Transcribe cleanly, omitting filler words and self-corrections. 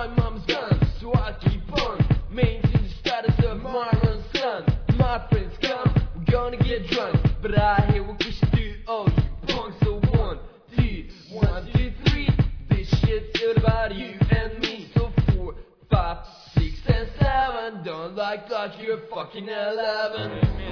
my mom's gun, so I keep on maintaining the status of Marlon's son. My friends come, we're gonna get drunk, but I hear what we should do. Oh, you punks, so 1, 2, 1, 2, 3. This shit's all about you and me. So 4, 5, 6, and 7. Don't like you're fucking 11.